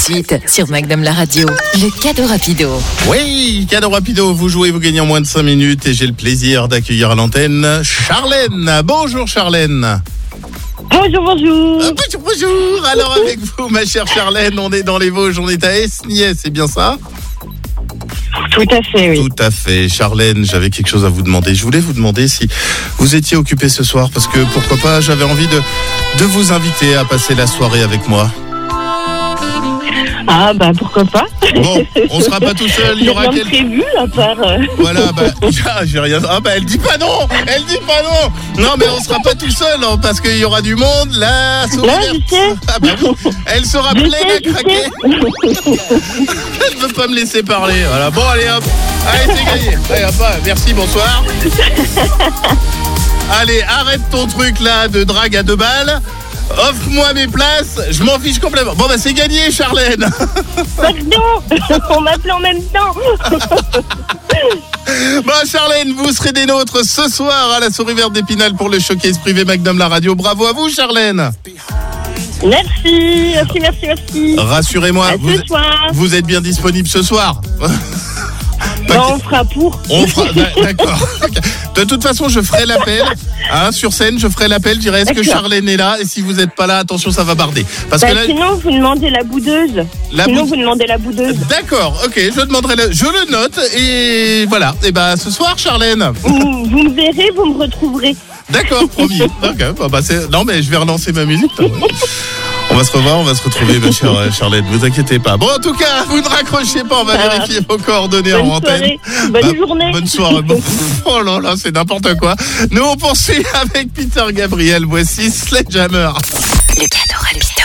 suite, sur Magnum la radio, le cadeau rapido. Oui, cadeau rapido, vous jouez, vous gagnez en moins de 5 minutes et j'ai le plaisir d'accueillir à l'antenne Charlène. Bonjour Charlène. Bonjour. Bonjour. Alors avec vous, ma chère Charlène, on est dans les Vosges, on est à Esniès, c'est bien ça ? Tout à fait, oui. Tout à fait. Charlène, j'avais quelque chose à vous demander. Je voulais vous demander si vous étiez occupée ce soir, parce que pourquoi pas, j'avais envie de vous inviter à passer la soirée avec moi. Ah bah pourquoi pas. Bon, on sera pas tout seul, il y aura quelqu'un prévu à part. Voilà, j'ai rien. Ah bah elle dit pas non. Non mais on sera pas tout seul hein, parce qu'il y aura du monde là. Là, je sais. Ah bah oui, elle sera pleine à craquer. Elle veut pas me laisser parler. Voilà. Bon allez hop. Allez c'est gagné. Allez hop, merci, bonsoir. Allez, arrête ton truc là de drague à 2 balles. Offre-moi mes places, je m'en fiche complètement. Bon bah c'est gagné Charlène. Pardon, on m'appelle en même temps. Bon Charlène, vous serez des nôtres ce soir à la Souris Verte d'Épinal pour le showcase privé Magnum la radio. Bravo à vous Charlène. Merci. Rassurez-moi, vous êtes bien disponible ce soir. On fera pour. D'accord. De toute façon, je ferai l'appel. Sur scène, je ferai l'appel. Je dirai est-ce que Charlène est là ? Et si vous n'êtes pas là, attention, ça va barder. Parce que là... Sinon, vous demandez la boudeuse. Vous demandez la boudeuse. D'accord, ok, je demanderai. Je le note. Et voilà. Et ce soir, Charlène. Vous me verrez, vous me retrouverez. D'accord, promis. Okay, non, mais je vais relancer ma musique. On va se revoir, on va se retrouver, ma chère Charlène, ne vous inquiétez pas. Bon, en tout cas, vous ne raccrochez pas, on va vérifier vos coordonnées en antenne. Bonne journée. Bonne soirée. Oh là là, c'est n'importe quoi. Nous, on poursuit avec Peter Gabriel. Voici Sledgehammer. Le cadeau rapido.